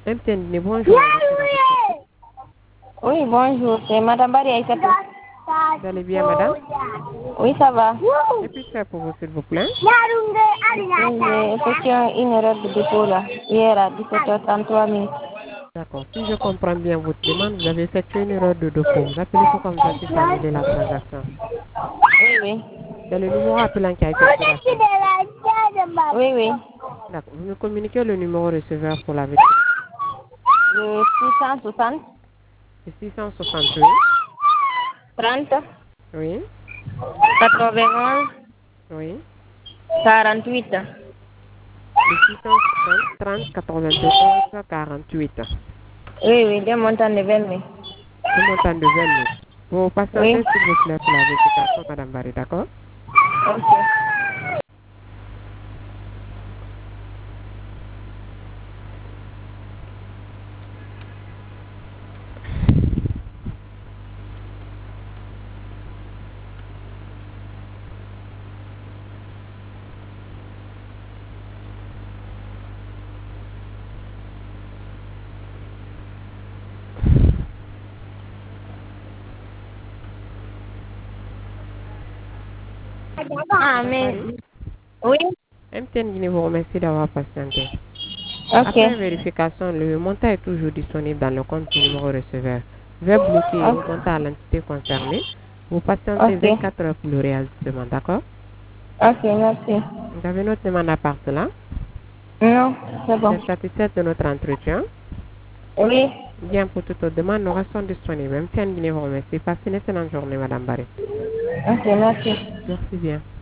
MTN, bonjour. Oui, bonjour, c'est Madame Barry Aïssatou. Vous allez bien, madame? Oui, ça va. Et puis faire pour vous, s'il vous plaît? J'ai effectué une erreur de dépôt là, hier à 17h33 minutes. D'accord. Si je comprends bien votre demande, vous avez effectué une erreur de dépôt. Vous appelez pour comme ça si c'est annuler la transaction. Oui, oui. C'est le numéro appelant qui a effectué la transaction. Oui, oui. D'accord. Vous me communiquez le numéro receveur pour la vérification. Le 660 C'est 668. 30 Oui. 91 Oui. 48. Le 660 30 91 48. Oui, oui, des montants de 20 000. Le montant de 20 000. Vous Oui. patientez, s'il vous plaît, pour la vérification, madame Barry, d'accord? Ok. Ah, Madame mais... Barry, Oui. MTN Guinée vous remercie d'avoir patienté. Ok. Après vérification, le montant est toujours disponible dans le compte du numéro receveur. Veuillez bloquer et Ok. remonter à l'entité concernée. Vous patientez Ok. 24 heures pour le réajustement, d'accord? Ok, merci. Vous avez notre demande à part cela. Non, c'est Vous bon. êtes satisfaite de notre entretien? Oui. Bien, pour toute autre demande, nous restons disponibles. MTN Guinée vous remercie. Passez une excellente journée, madame Barry. Ok, merci. Merci bien.